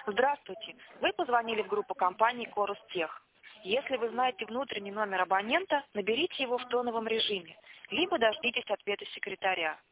Здравствуйте. Вы позвонили в группу компании «Корустех». Если вы знаете внутренний номер абонента, наберите его в тоновом режиме, либо дождитесь ответа секретаря.